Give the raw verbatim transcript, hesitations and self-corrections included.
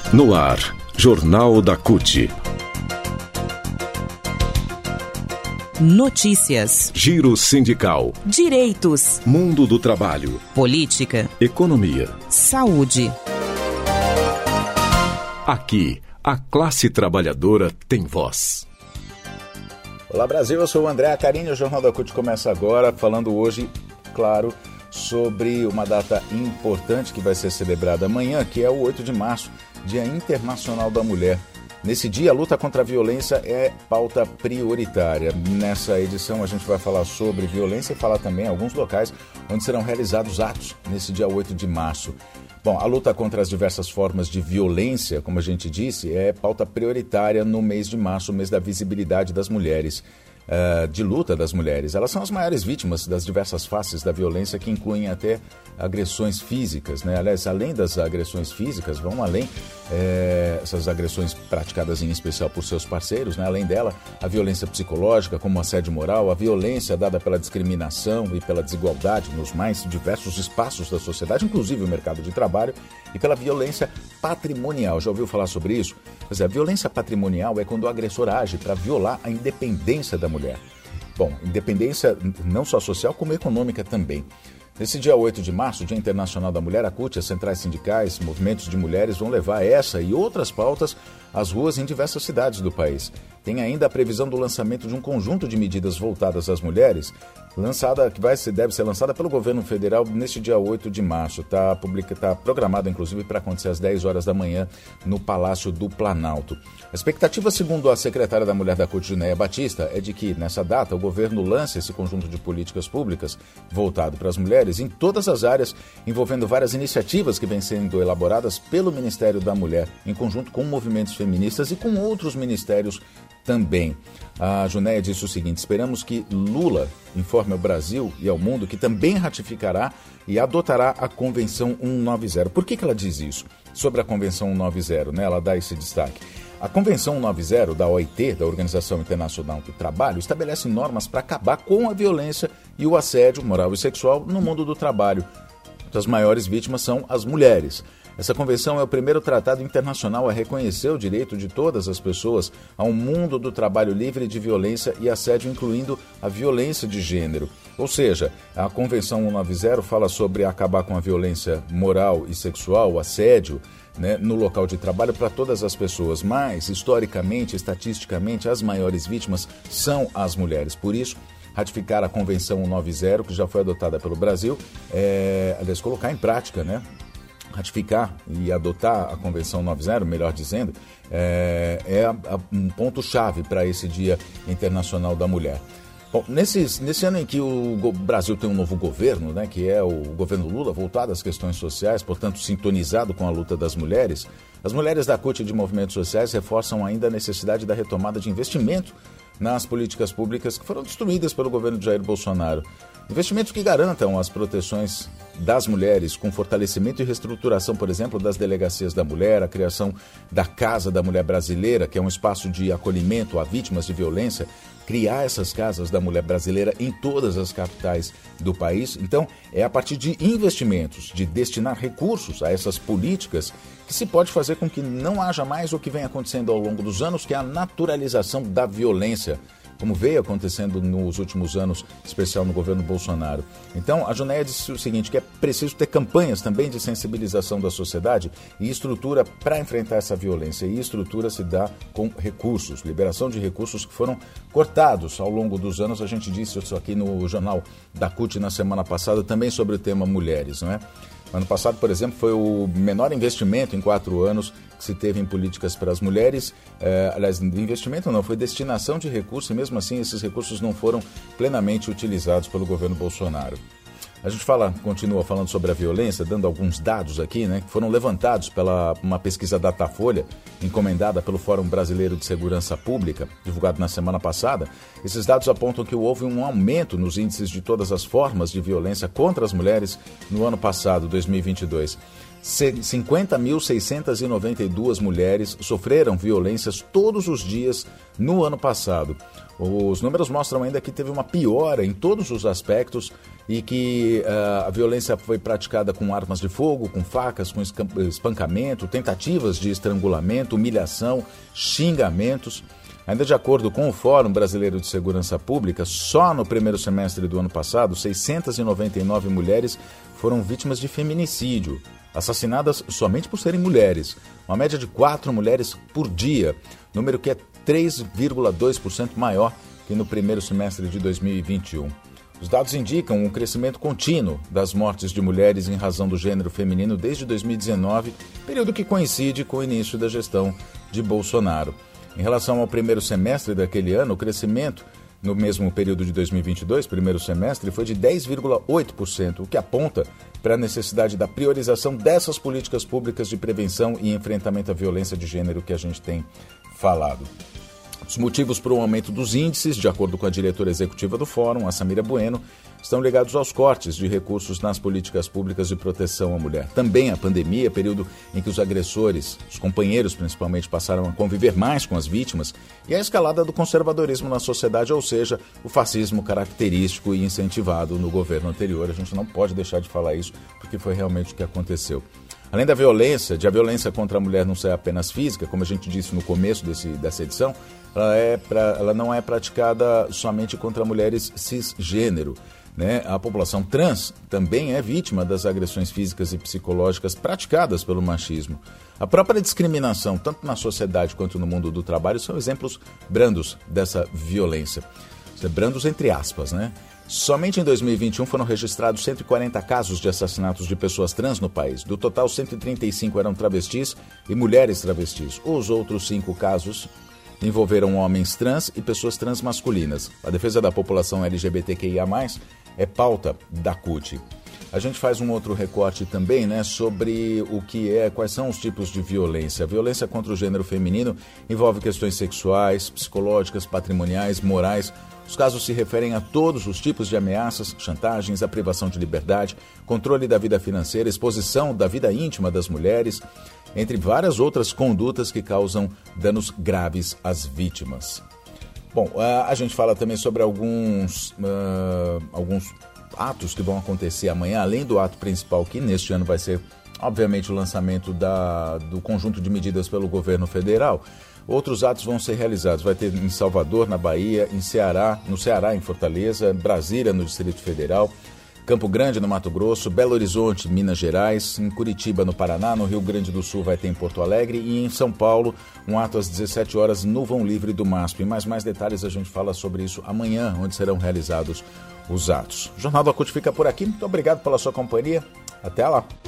No ar, Jornal da C U T. Notícias. Giro sindical. Direitos. Mundo do trabalho. Política. Economia. Saúde. Aqui, a classe trabalhadora tem voz. Olá Brasil, eu sou o André Acarini, o Jornal da C U T começa agora, falando hoje, claro, sobre uma data importante que vai ser celebrada amanhã, que é o oito de março, Dia Internacional da Mulher. Nesse dia, a luta contra a violência é pauta prioritária. Nessa edição, a gente vai falar sobre violência e falar também alguns locais onde serão realizados atos nesse dia oito de março. Bom, a luta contra as diversas formas de violência, como a gente disse, é pauta prioritária no mês de março, o mês da visibilidade das mulheres. Uh, de luta das mulheres. Elas são as maiores vítimas das diversas faces da violência, que incluem até agressões físicas, né? Aliás, além das agressões físicas, vão além é, essas agressões praticadas em especial por seus parceiros, né? Além dela, a violência psicológica, como o assédio moral, a violência dada pela discriminação e pela desigualdade nos mais diversos espaços da sociedade, inclusive o mercado de trabalho, e pela violência patrimonial. Já ouviu falar sobre isso? Pois é, a violência patrimonial é quando o agressor age para violar a independência da mulher. mulher. Bom, independência não só social, como econômica também. Nesse dia oito de março, Dia Internacional da Mulher, a C U T, as centrais sindicais, movimentos de mulheres vão levar essa e outras pautas às ruas em diversas cidades do país. Tem ainda a previsão do lançamento de um conjunto de medidas voltadas às mulheres, lançada, que vai ser, deve ser lançada pelo governo federal neste dia oito de março. Está tá programado, inclusive, para acontecer às dez horas da manhã no Palácio do Planalto. A expectativa, segundo a secretária da Mulher da C U T, Junéia Batista, é de que, nessa data, o governo lance esse conjunto de políticas públicas voltado para as mulheres em todas as áreas, envolvendo várias iniciativas que vêm sendo elaboradas pelo Ministério da Mulher, em conjunto com movimentos feministas e com outros ministérios também. A Junéia disse o seguinte: esperamos que Lula informe ao Brasil e ao mundo que também ratificará e adotará a Convenção cento e noventa. Por que que ela diz isso? Sobre a Convenção cento e noventa, né? Ela dá esse destaque. A Convenção cento e noventa da O I T, da Organização Internacional do Trabalho, estabelece normas para acabar com a violência e o assédio moral e sexual no mundo do trabalho. As maiores vítimas são as mulheres. Essa convenção é o primeiro tratado internacional a reconhecer o direito de todas as pessoas a um mundo do trabalho livre de violência e assédio, incluindo a violência de gênero. Ou seja, a Convenção cento e noventa fala sobre acabar com a violência moral e sexual, o assédio, né, no local de trabalho para todas as pessoas, mas, historicamente, estatisticamente, as maiores vítimas são as mulheres. Por isso, ratificar a Convenção cento e noventa, que já foi adotada pelo Brasil, é, aliás, colocar em prática, né? Ratificar e adotar a Convenção cento e noventa, melhor dizendo, é, é a, a, um ponto-chave para esse Dia Internacional da Mulher. Bom, nesse, nesse ano em que o Brasil tem um novo governo, né, que é o governo Lula, voltado às questões sociais, portanto sintonizado com a luta das mulheres, as mulheres da C U T e de movimentos sociais reforçam ainda a necessidade da retomada de investimento nas políticas públicas que foram destruídas pelo governo de Jair Bolsonaro. Investimentos que garantam as proteções das mulheres, com fortalecimento e reestruturação, por exemplo, das delegacias da mulher, a criação da Casa da Mulher Brasileira, que é um espaço de acolhimento a vítimas de violência, criar essas casas da mulher brasileira em todas as capitais do país. Então, é a partir de investimentos, de destinar recursos a essas políticas, que se pode fazer com que não haja mais o que vem acontecendo ao longo dos anos, que é a naturalização da violência, como veio acontecendo nos últimos anos, especial no governo Bolsonaro. Então, a Junéia disse o seguinte, que é preciso ter campanhas também de sensibilização da sociedade e estrutura para enfrentar essa violência. E estrutura se dá com recursos, liberação de recursos que foram cortados ao longo dos anos. A gente disse isso aqui no Jornal da C U T na semana passada, também sobre o tema mulheres, não é? Ano passado, por exemplo, foi o menor investimento em quatro anos que se teve em políticas para as mulheres. É, aliás, investimento não, foi destinação de recursos, e mesmo assim esses recursos não foram plenamente utilizados pelo governo Bolsonaro. A gente fala, continua falando sobre a violência, dando alguns dados aqui, né, que foram levantados pela uma pesquisa Datafolha, encomendada pelo Fórum Brasileiro de Segurança Pública, divulgado na semana passada. Esses dados apontam que houve um aumento nos índices de todas as formas de violência contra as mulheres no ano passado, dois mil e vinte e dois. cinquenta mil seiscentas e noventa e duas mulheres sofreram violências todos os dias no ano passado. Os números mostram ainda que teve uma piora em todos os aspectos e que uh, a violência foi praticada com armas de fogo, com facas, com espancamento, tentativas de estrangulamento, humilhação, xingamentos. Ainda de acordo com o Fórum Brasileiro de Segurança Pública, só no primeiro semestre do ano passado, seiscentas e noventa e nove mulheres foram vítimas de feminicídio, assassinadas somente por serem mulheres. Uma média de quatro mulheres por dia, número que é três vírgula dois por cento maior que no primeiro semestre de dois mil e vinte e um. Os dados indicam um crescimento contínuo das mortes de mulheres em razão do gênero feminino desde dois mil e dezenove, período que coincide com o início da gestão de Bolsonaro. Em relação ao primeiro semestre daquele ano, o crescimento no mesmo período de dois mil e vinte e dois, primeiro semestre, foi de dez vírgula oito por cento, o que aponta para a necessidade da priorização dessas políticas públicas de prevenção e enfrentamento à violência de gênero que a gente tem falado. Os motivos para o aumento dos índices, de acordo com a diretora executiva do Fórum, a Samira Bueno, estão ligados aos cortes de recursos nas políticas públicas de proteção à mulher. Também a pandemia, período em que os agressores, os companheiros principalmente, passaram a conviver mais com as vítimas, e a escalada do conservadorismo na sociedade, ou seja, o fascismo característico e incentivado no governo anterior. A gente não pode deixar de falar isso, porque foi realmente o que aconteceu. Além da violência, de a violência contra a mulher não ser apenas física, como a gente disse no começo desse, dessa edição, ela, é pra, ela não é praticada somente contra mulheres cisgênero, né? A população trans também é vítima das agressões físicas e psicológicas praticadas pelo machismo. A própria discriminação, tanto na sociedade quanto no mundo do trabalho, são exemplos brandos dessa violência. Brandos entre aspas, né? Somente em dois mil e vinte e um foram registrados cento e quarenta casos de assassinatos de pessoas trans no país. Do total, cento e trinta e cinco eram travestis e mulheres travestis. Os outros cinco casos envolveram homens trans e pessoas trans masculinas. A defesa da população L G B T Q I A mais, é pauta da C U T. A gente faz um outro recorte também, né, sobre o que é, quais são os tipos de violência. A violência contra o gênero feminino envolve questões sexuais, psicológicas, patrimoniais, morais. Os casos se referem a todos os tipos de ameaças, chantagens, a privação de liberdade, controle da vida financeira, exposição da vida íntima das mulheres, entre várias outras condutas que causam danos graves às vítimas. Bom, a gente fala também sobre alguns, uh, alguns atos que vão acontecer amanhã, além do ato principal, que neste ano vai ser, obviamente, o lançamento da, do conjunto de medidas pelo governo federal. Outros atos vão ser realizados. Vai ter em Salvador, na Bahia, em Ceará, no Ceará, em Fortaleza, Brasília, no Distrito Federal, Campo Grande, no Mato Grosso, Belo Horizonte, Minas Gerais, em Curitiba, no Paraná, no Rio Grande do Sul vai ter em Porto Alegre e em São Paulo, um ato às dezessete horas no Vão Livre do MASP. E mais, mais detalhes a gente fala sobre isso amanhã, onde serão realizados os atos. O Jornal da C U T fica por aqui. Muito obrigado pela sua companhia. Até lá.